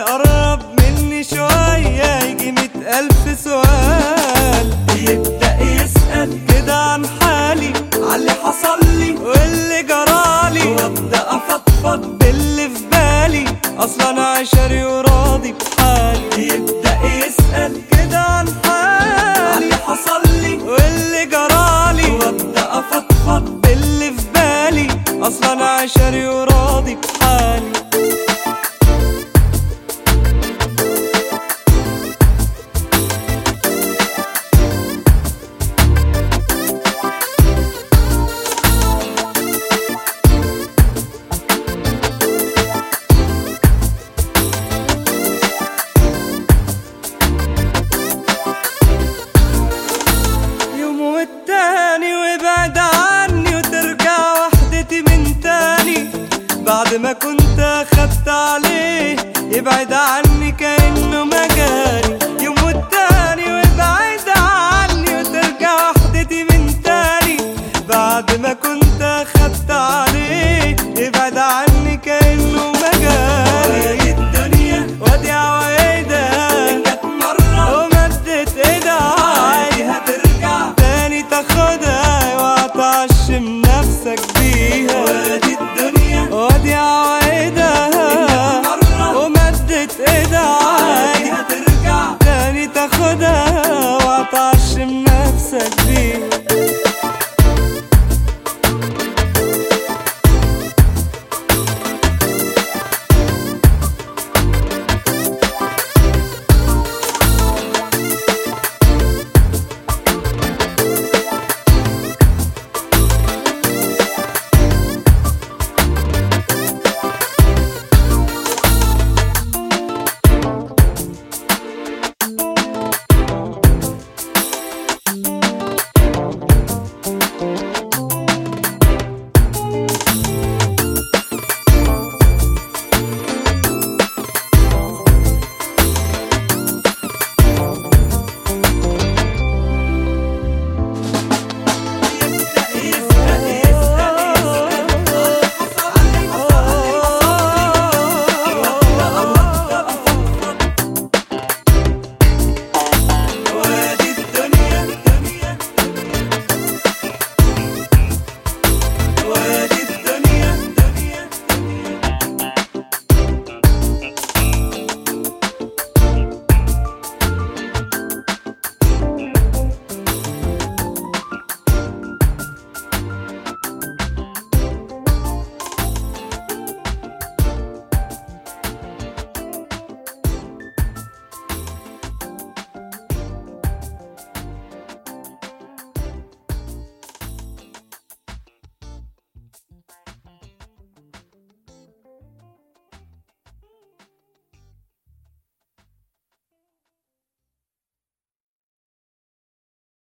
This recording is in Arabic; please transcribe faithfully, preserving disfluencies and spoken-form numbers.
يقرب مني شوية يجي مئة ألف سؤال، يبدأ يسأل كده عن حالي عاللي حصلي واللي جرالي، وابدأ افضفض باللي في بالي اصلا انا عشري وراضي بحالي. يبدأ يسأل كده عن حالي عاللي حصلي واللي جرالي، وابدأ افضفض باللي في بالي اصلا انا عشري وراضي بحالي. والتاني وابعد عني وترجع وحدتي من تاني، بعد ما كنت اخدت عليه يبعد عني كأنه ما جاني. يوم والتاني وابعد عني وترجع وحدتي من تاني، بعد ما كنت اخدت عليه يبعد عني كأنه ما جاني. الدنيا وادي عوايدها جت مرة ومدت ايدها عادي هترجع تاني تاخدها وهتعشم نفسك بيها. وادي الدنيا وادي عوايدها مرة ومدت ايدها عادي عادي هترجع تاني تاخدها